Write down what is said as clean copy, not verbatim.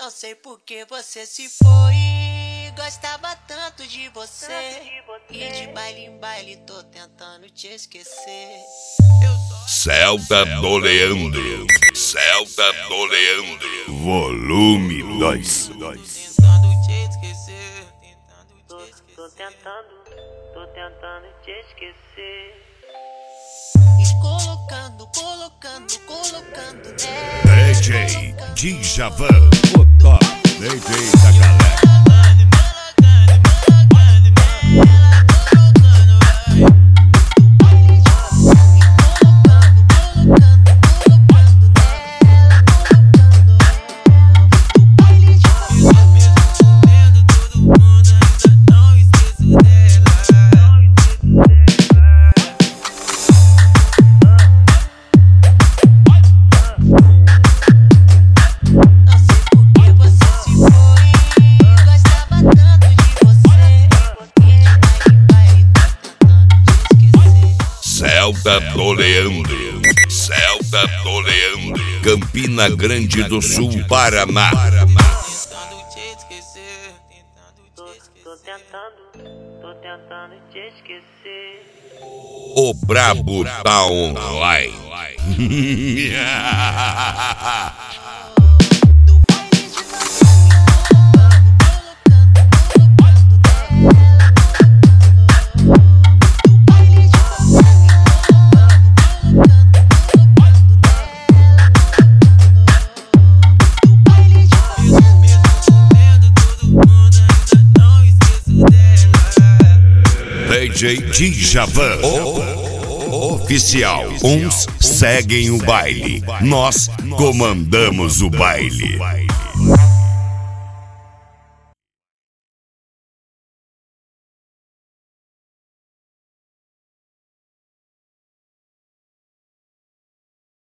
Não sei por que você se foi. Gostava tanto de você. E de baile em baile tô tentando te esquecer. Celta do Leandro, Celta do Leandro, volume 2. Tentando te esquecer. Tô tentando te esquecer. E colocando nela. DJ Djavan, o top DJ da galera. Celta do Leandro, Celta do Leandro, Campina Grande do Sul, Paraná. Tentando te esquecer. Tô tentando te esquecer. O Brabo tá online. DJ Djavan, oficial. Uns seguem o baile, nós comandamos o baile.